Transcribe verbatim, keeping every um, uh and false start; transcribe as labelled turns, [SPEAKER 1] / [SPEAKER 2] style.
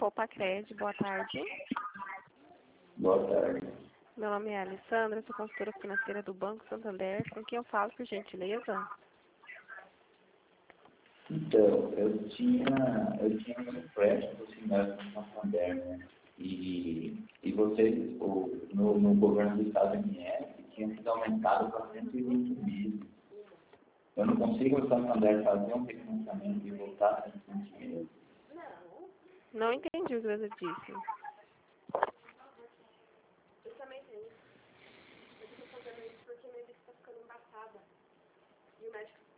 [SPEAKER 1] Copacred, boa tarde.
[SPEAKER 2] Boa tarde.
[SPEAKER 1] Meu nome é Alessandra, sou consultora financeira do Banco Santander. Com quem eu falo, por gentileza?
[SPEAKER 2] Então, eu tinha, eu tinha um empréstimo assinado no Santander, né? E, e vocês, o, no, no governo do Estado M S, tinha sido aumentado para cento e vinte mil. Eu não consigo o Santander fazer um refinanciamento e voltar a cento e vinte mil.
[SPEAKER 1] Não entendi o que você disse.